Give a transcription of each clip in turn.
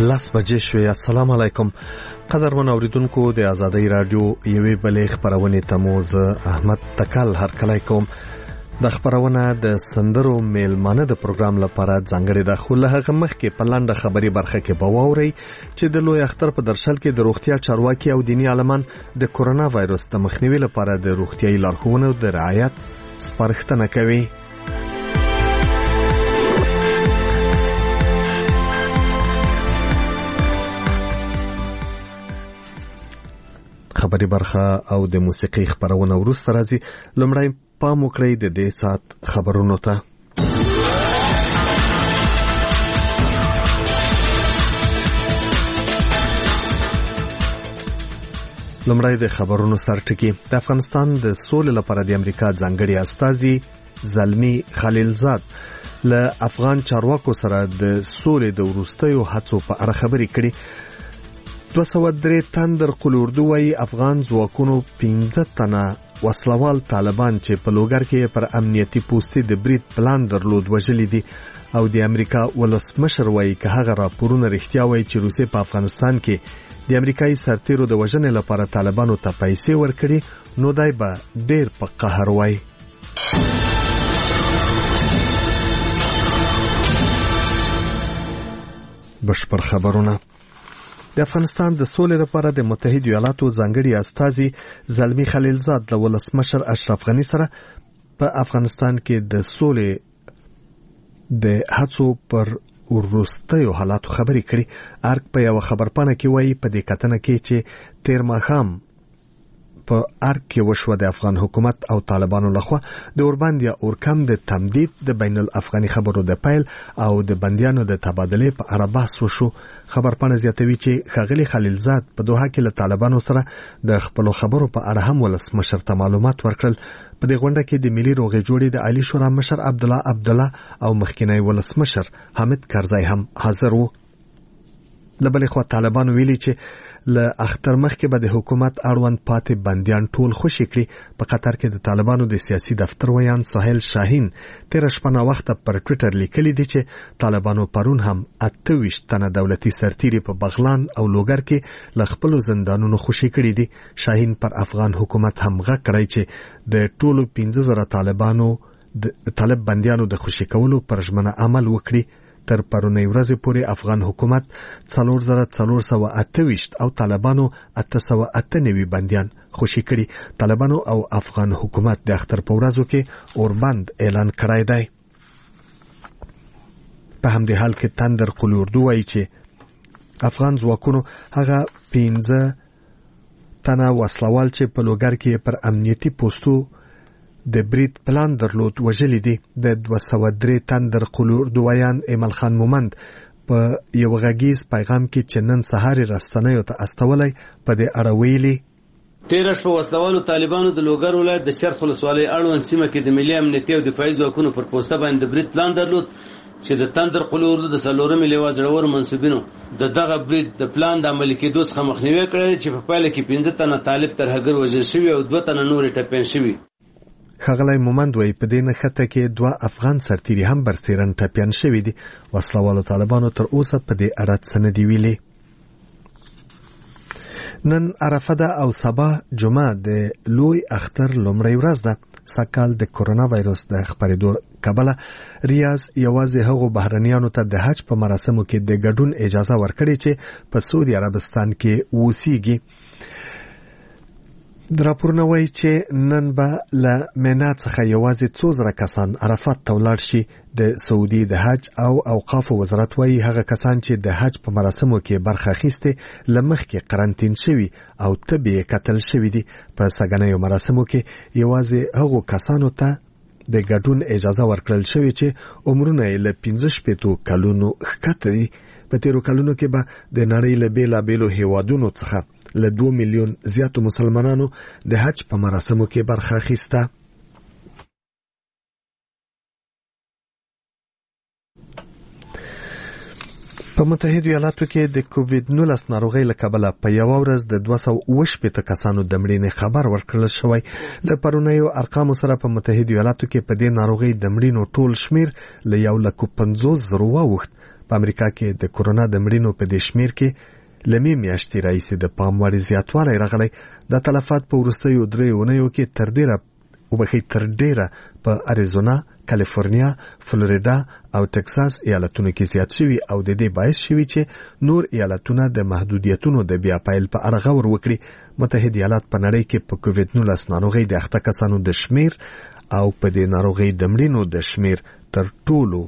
لس بجې شوې. السلام علیکم قدرمن اوریدونکو د آزادۍ رادیو یوې بلې خبرونه ته مو زه احمد تکل هرکلی کوم. د خبرونه د سندرو میلمانه د پروګرام لپاره ځانګړې ده، خو له هغه مخکې په لنډه خبري برخه کې به واورئ چې د لوی اختر په درشل کې د روغتیا چارواکي او دیني عالمان د کورونا وایرس د مخنیوي لپاره د روغتیايي لارښوونو د رعایت سپارښتنه کوي. خبري برخه او د موسیقي خبرونه وروسته راځي. لومړی پام وکړئ د دې سات خبرونو ته. لومړی د خبرونو سرټکی. د افغانستان د سولې لپاره د امریکا ځانګړي استازي زلمی خلیلزاد له افغان چارواکو سره د سولې د وروستیو هڅو په اړه خبرې کړې. 203 تن در قلوردو وی افغان ځواکونو 15 تنه وسلوال طالبان چې په لوګر کې پر امنیتي پوستې د برید پلان درلود وژلي دي او د امریکا ولسمشر وی که هغه راپورونه رښتیا وی چې روسي په افغانستان کې د امریکایي سرتیرو د وژنې لپاره طالبانو ته پیسې ورکړي نو دای به ډیر په قهر وای. بشپړ خبرونه. د افغانستان د سولې لپاره د متحده ایالاتو ځانګړي استازي زلمی خلیلزاد له ولسمشر اشرف غنی سره په افغانستان کې د سولې د هڅو پر وروستیو حالاتو خبرې کړې. ارګ په یو خبرپاڼه کې وایي په دې کتنه کې چې تیر ماښام په ارګ کې وشو د افغان حکومت او طالبانو لخوا د اوربند یا اورکم د تمدید د بین الافغاني خبرو د پیل او د بندیانو د تبادله په اړه بحث وشو. خبرپاڼه زیاتوي چې ښاغلي خلیلزاد په دوحه کې له طالبانو سره د خپل خبرو په اړه هم ولسمشر ته معلومات ورکړل. په دې غونډه کې د ملي روغې جوړې د عالی شورا مشر عبدالله او مخکینی ولسمشر حامد کرزی هم حاضر وو. له بلې خوا طالبانو ویلي چې له اختر مخکې به د حکومت اړوند پاتې بندیان ټول خوشي کړي. په قطر کې د طالبانو د سیاسي دفتر ویان سهیل شاهین تیر شپه وخت پر ټوئیټر لیکلي دي چې طالبانو پرون هم 28 تنه دولتي سرتیري په بغلان او لوګر کې له خپل زندانونو خوشي کړي دي. شاهین پر افغان حکومت هم غږ کړی چې د ټولو 15000 طالب بندیانو د خوشي کولو پر ژمنه عمل وکړي. تر پرونی ورځې پورې افغان حکومت 4428 او طالبانو 898 بندیان خوشي کړي. طالبانو او افغان حکومت د اختر په ورځو کې اوربند اعلان کړی دی. په همدې حال کې تندر قلوردو وایي چې افغان ځواکونو هغه 15 تنه وسلوال چې په لوګر کې پر امنیتي پوستو د برید پلان درلود وژلي دي. د 203 تن در قلوردویان ایمل خان مومند په یو غږیز پیغام کې چې نن سهار رستنیو ته استولای په دې اړه ویلي. 13 په وسلوالو طالبانو د لوګر ولایت د شرق ولسوالۍ اړوند سیمه کې د ملي امنیتي او دفاعي ځواکونو پر پوسټه باندې برید پلان درلود چې د تندر قلوردو د څلورمې لواء زړور منصبینو د دغه برید د پلان د عملي کېدو څخه مخنیوي کړی چې په پایله کې 15 تنه طالب ترهګر وژل شوي او 2 تنه نور ټپیان شوي. ښاغلی مومند وایي په دې نښته کې 2 افغان سرتیري هم برسیرن ټپیان شوي دي. وسلوالو طالبانو تر اوسه په دې اړه څه نه دي ویلي. نن عرفه ده او سبا جمعه د لوی اختر لومړۍ ورځ ده. سږکال د کورونا وایرس د خپرېدو کبله ریاض یوازې هغو بهرنیانو ته د حج په مراسمو کې د ګډون اجازه ورکړي چې په سعودي عربستان کې اوسیږي. راپورونه وایي چې نن به له مینا څخه یوازې 2000 کسان عرفات ته ولاړ شي. د سعودي د حج او اوقاف وزارت وایي هغه کسان چې د حج په مراسمو کې برخه اخیسته له مخکې قرنطین شوي او طبي قتل شوي دي. په سګنیو مراسمو کې یوازې هغو کسانو ته د ګډون اجازه ورکړل شوې چې عمرونه یې له 15 کلونو ښکته دي. په تیرو کلونو کې به د نړۍ له بیلابیلو هیوادونو څخه له 2 میلیون زیاتو مسلمانانو د حج په مراسمو کې برخه اخیسته. په متحده ایالاتو کې د کووید 19 ناروغۍ له کبله په یو ورځ د 218 کسانو د مړینې خبر ورکړل شوی. له پرونیو ارقامو سره په متحده ایالاتو کې په دې ناروغۍ د مړینو ټول شمیر له 150,000 واوښت. په امریکا کې د کورونا د مړینو په دې شمیر کې لمې میاشتې راهیسې د پام وړ زیاتوالی راغلی. د تلفات په وروستیو 3 اونیو کې تر ډیره په اریزونا، کالیفورنیا، فلوریدا او ټکساس ایالتونو کې زیات شوي او د دې باعث شوي چې نور ایالتونه د محدودیتونو د بیا پیل په اړه غور وکړي. متحد ایالات په نړۍ کې په کووډ-19 ناروغۍ د اخته کسانو د شمیر او په دې ناروغۍ د مړینو د شمیر تر ټولو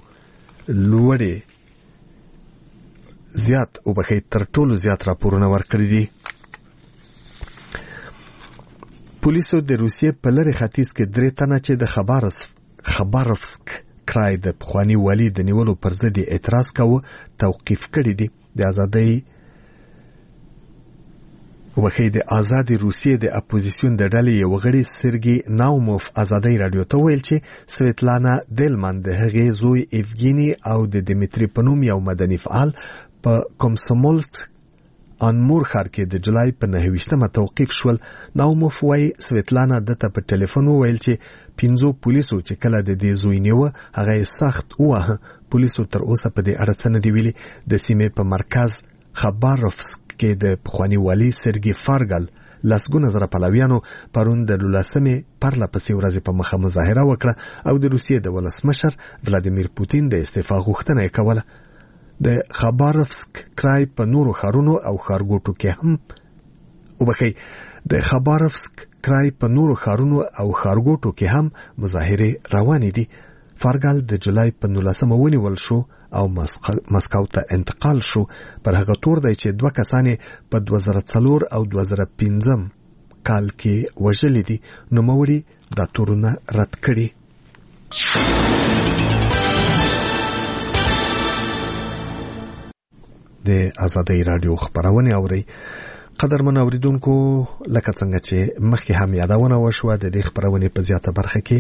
زیات راپورونه ورکړي دي. پولیسو د روسیې په لرې ختیځ کې 3 تنه چې د خباروفسک کرای د پخواني والي د نیولو پر ضد اعتراض کاوه توقیف کړي دي. د آزادې روسیې د اپوزیسیون د ډلې یو غړي سرګي ناوموف ازادۍ رادیو ته ویل چې سویتلانا دیلمان د هغې زوی ایفګینی او د دیمیتری په نوم یو مدني فعال په کومسومولسک انمور ښار کې د جولای په 9 توقیف شول. ناوموف وایي سویتلانا دته په ټلیفون وویل چې 15 پولیسو چې کله د دې زوی نیوه هغه سخت ووهه. پولیسو تر اوسه په دې اړه څه نه دي ویلي. د سیمې په مرکز خباروفسک کې د پخواني والي سرګي فارګل لسګونه زره پلویانو پرون د 12 پرله پسې ورځې په مخه مظاهره وکړه او د روسیې د ولسمشر ولادیمیر پوتین د استعفا غوښتنه یې کوله. د خباروفسک کرای په نورو ښارونو او ښارګوټو کې هم مظاهرې روانې دي. فارګل د جولای په 19 ونیول شو او مسکو ته انتقال شو. پر هغه تور دی چې 2 کسان په 2004 او 2015 کال کې وژلي دي. نوموړي دا تورونه رد کړي. د آزادۍ رادیو خبرونه اوري. قدرمن اوریدونکو، لکه څنګه چې مخکې هم یادونه وشوه، د دې خبرونه په زیاته برخه کې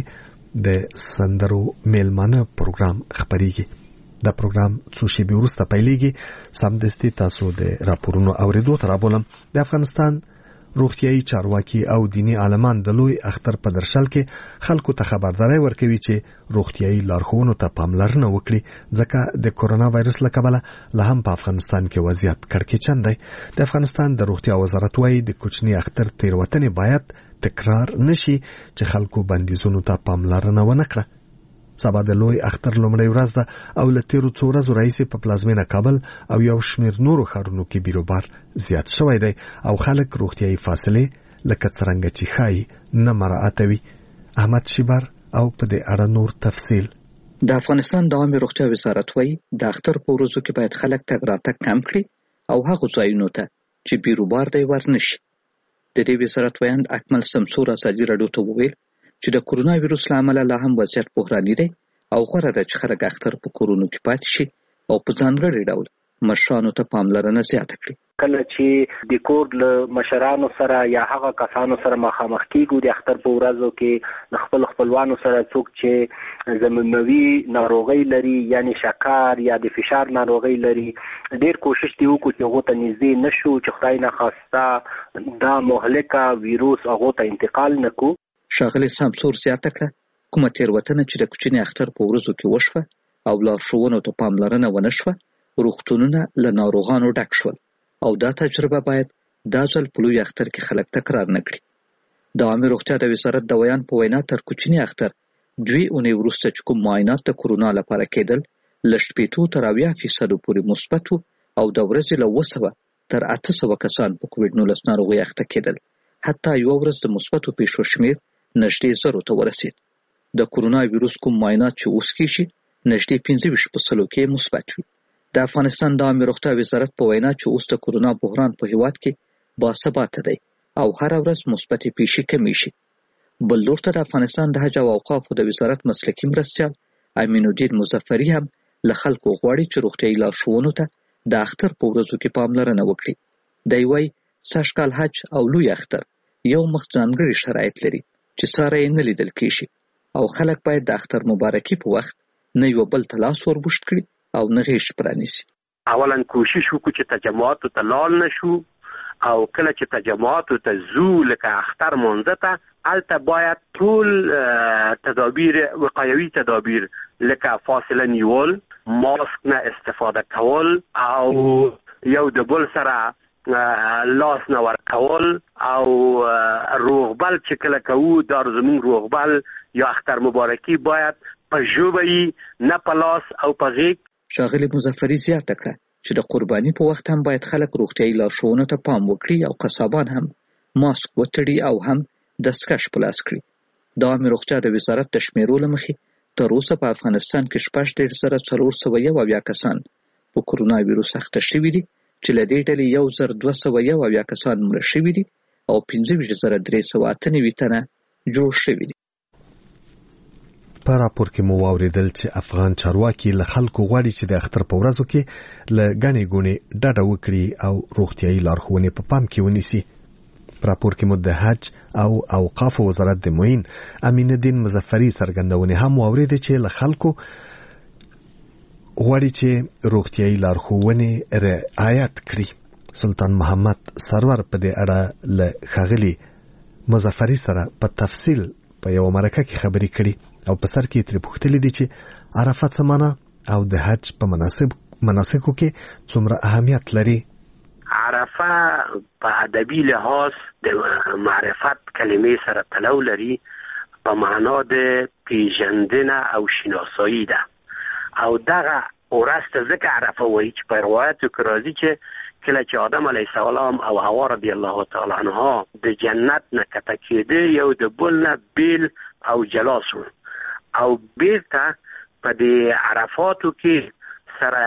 د سندرو میلمانه پروګرام خبريږي. دا پروګرام څو شېبې وروسته پیلېږي. سمدستي تاسو د راپورونو اوریدو ته رابولم. د افغانستان روغتیايي چارواکي او دینی عالمان د لوی اختر په درشل کې خلکو ته خبرداري ورکوي چې روغتیايي لارښوونو ته پاملرنه وکړي، ځکه د کورونا وایرس له کبله لا هم په افغانستان کې وضعیت کړکېچن دی. د افغانستان د روغتیا وزارت وايي د کوچني اختر تیروتنې باید تکرار نشي چې خلکو بندیزونو ته پاملرنه ونه کړه. سبا د لوی اختر لومړی ورځ ده او له تیرو څو ورځو راهیسې په پلازمینه کابل او یو شمېر نورو ښارونو کې بیروبار زیات شوی دی او خلک روغتیايي فاصلې لکه څرنګه چې ښایي نه مراعاتوي. احمد شیبر او په دې اړه نور تفصیل. د افغانستان د عامه روغتیا وزارت وايي د اختر په ورځو کې باید خلک تګ راتګ کم کړي او هغو ځایونو ته چې بیروبار دی ورنشي. د دې وزارت ویاند اکمل سمسور ازادي رادیو ته وویل چې د کورونا وایرس له امله لا هم وضعیت بحراني دی او غوره ده چې خلک اختر په کورونو کې پاتې شي او په ځانګړي ډول مشرانو ته پاملرنه زیاته کړي. کله چې د کور له مشرانو سره یا هغه کسانو سره مخامخ کیږو د اختر په ورځو کې د خپلوانو سره څوک چې زمینوي ناروغي لري یعنی شکر یا د فشار ناروغي لري، ډیر کوشش دی وکړو چې هغه ته نږدې نشو چې خدای نه خواسته دا مهلکه ویروس هغه ته انتقال نکو. ښاغلي سمسور زیاته کړه کومه تېروتنه چې د کوچني اختر په ورځو کې وشوه او لارښوونو ته پاملرنه ونه شوه، روغتونونه له ناروغانو ډک شول او دا تجربه باید دا ځل په لوی اختر کې خلک تکرار نه کړي. د عامه روغتیا د وزارت د ویان په وینا تر کوچني اختر 2 اونۍ وروسته چې کوم معاینات د کورونا لپاره کېدل له 80 تر 90% پورې مثبت او د ورځې له 200 تر 800 کسان په کووډ-19 ناروغۍ اخته کېدل. حتی یو ورځ د مثبتو پیښو شمېر نږدې 0 ته ورسید. د کورونا وایرس کوم معاینات چې اوس کېږي نږدې 25% کې مثبت وي. د افغانستان د عامه روغتیا وزارت په وینا چې اوس د کورونا بحران په هیواد کې باثباته دی او هر ورځ مثبتې پیښې کمې شي. بل لور ته د افغانستان د حج او اوقافو د وزارت مسلکي مرستیال امین الدین مظفري هم له خلکو غواړي چې روغتیايي لارښوونو ته د اختر په ورځو کې پاملرنه وکړي. دی وایي سږکال حج او لوی اختر یو مخ ځانګړي شرایط لري چې ساره یې نه لیدل کېږي او خلک باید د اختر مبارکي په وخت نه یو بل ته لاس وربوشت کړي او نه غیږ پرانیسي. اولا کوشش وکړو چې تجمعاتو ته لاړ نشو او کله چې تجمعاتو ته ځو لکه اختر مونځ ته البته باید ټول تدابیر وقایوي تدابیر لکه فاصله نیول، ماسک نه استفاده کول او یو د بل سره لاس نه ورکول او روغبل چې کله کوو دا زموږ روغبل یا اختر مبارکي باید په ژبه نه په لاس او په غیږ. ښاغلي مظفري زیاته کړه چې د قرباني په وخت هم باید خلک روغتیایي لارښوونو ته پام وکړي او قصابان هم ماسک وتړي او هم دستکش په لاس کړي. د عامې روغتیا د وزارت د شمیرو له مخې تر اوسه په افغانستان کې 6,471 کسان په کرونا ویروس اخته شوي دي چې له دې ډلې 1,271 کسان مړه شوي دي او 15,398 تنه جوړ شوي دي. په راپور کې مو واوریدل چې افغان چارواکي له خلکو غواړي چې د اختر په ورځو کې له ګڼې ګوڼې ډډه وکړي او روغتیایي لارښوونې په پام کې ونیسي. په راپور کې مو د حج او اوقافو وزارت د معین امین الدین مظفري څرګندونې هم واوریدې چې له خلکو غواړي چې روغتیایي لارښوونې رعایت کړي. سلطان محمد سرور په دې اړه له ښاغلي مظفري سره په تفصیل په یو مرکه کې خبرې کړي او په سر کې ترې پوښتلي دي چې عرفات څه معنا او د حج په مناسکو کې څومره اهمیت لري. عرفه په ادبي لحاظ د معرفت کلمې سره تلو لري په معنا د پیژندنه او شناسایی ده او دغه ورځ ته ځکه عرفه وایي چې په روایتو کې راځي چې کله چې آدم علیه السلام او حوا رضی الله تعالی عنها د جنت نه کته کېده یو د بل نه بیل او جلا شو او بیرته په دې عرفاتو کې سره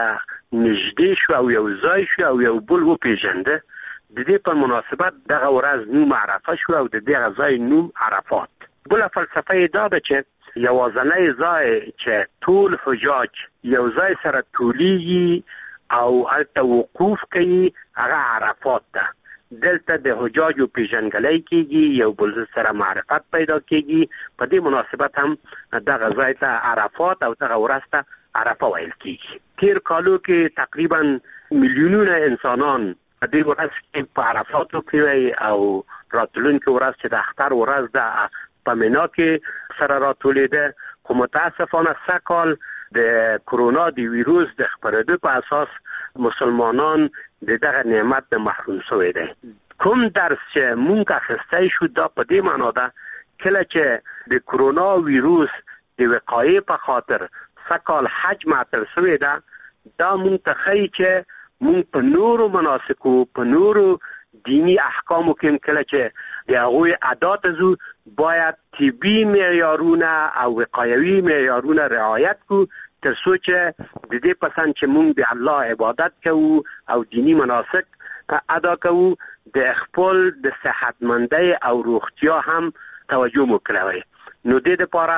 نږدې شو او یو ځای شو او یو بل وپېژنده. د دې په مناسبت دغه ورځ نوم عرفه شو او د دغه ځای نوم عرفات. بله فلسفه یې دا ده چې یوازنی ځای چې ټول حجاج یو ځای سره ټولیږي او هلته وقوف کوي هغه عرفات ده. دلته د حجاجو پیژنګلۍ کېږي، یو بل سره معرفت پیدا کېږي. په دې مناسبت هم دغه ځای ته عرفات او دغه ورځ ته عرفه ویل کېږي. تیر کالو کې تقریبا میلیونونه انسانان په دې ورځ کې په عرفاتو کې وي او راتلونکې ورځ چې د اختر ورځ ده په مینا کې سره راټولېده. خو متاسفانه سږکال د کرونا د ویروس د خپرېدو په اساس مسلمانان د دغه نعمت نه محروم شوي دي. کوم درس چې مونږ اخیستی شو دا په دې معنا ده کله چې د کرونا ویروس د وقایې په خاطر سږکال حج معطل شوی ده دا مونږ ته ښیي چې مونږ په نورو مناسکو په نورو دینی احکامو کې کله چې د هغوی ادا ته ځو باید طبي معیارونه او وقایوي معیارونه رعایت کړو تر څو چې د دې پسند چې مونږ د الله عبادت کوو او دینی مناسک ادا کوو د خپل د صحتمندۍ او روغتیا هم توجه مو کوي. نو دې لپاره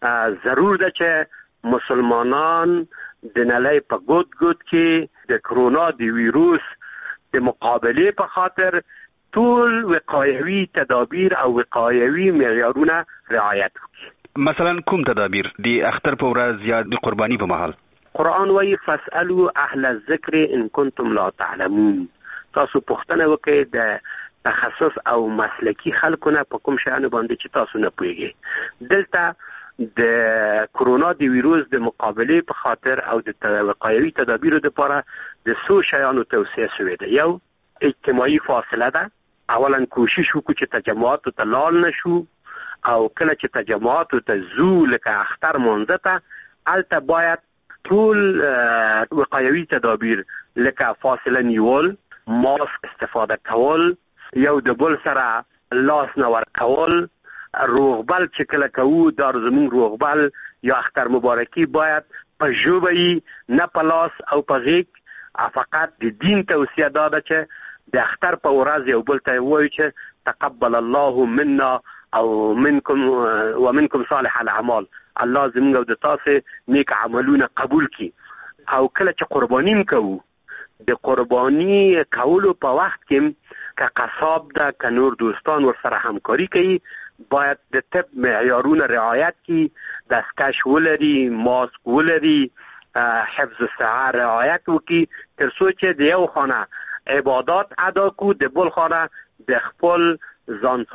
ضرور ده چې مسلمانان د نړۍ په ګوت کې د کرونا د ویروس د مقابله په خاطر ټول وقایوي تدابیر او وقایوي معیارونه رعایت کړي. مثلا کوم تدابیر دی اختر په ورځ یا د قرباني په مهال؟ قرآن وایي فاسألوا اهل الذکر ان کنتم لا تعلمون. تاسو پوښتنه وکړئ د تخصص او مسلکی خلکونه په کوم شیانو باندې چې تاسو نه پوهیږئ. دلته د کرونا د ویروس د مقابله په خاطر او د وقایوي تدابیرو لپاره د څو شیانو توصیه شوې ده. یو اجتماعي فاصله ده. اولا کوشش وکړو چې تجمعاتو ته لاړ نشو او کله چې تجمعاتو ته ځو لکه اختر مونځ ته هلته باید ټول وقایوي تدابیر لکه فاصله نیول، ماسک استفاده کول، یو د بل سره لاس نه ورکول، روغبل چې کله کوو دا زموږ روغبل یا اختر مبارکي باید په ژبه نه په لاس او په غیږ. فقط د دین توصیه دا ده چې د اختر په ورځ یو بل ته وایي چې تقبل الله منا او منکم صالح الاعمال. الله زموږ او د تاسو نیک عملونه قبول کړي. او کله چې قرباني کوو د قرباني کولو په وخت کې که قصاب ده که نور دوستان ورسره همکاري کوي باید د طب معیارونه رعایت کړي، دستکش ولري، ماسک ولري، حفظ الصحه رعایت وکړي تر څو چې د یو خانه عبادات ادا کو د بل خانه د خپل ځان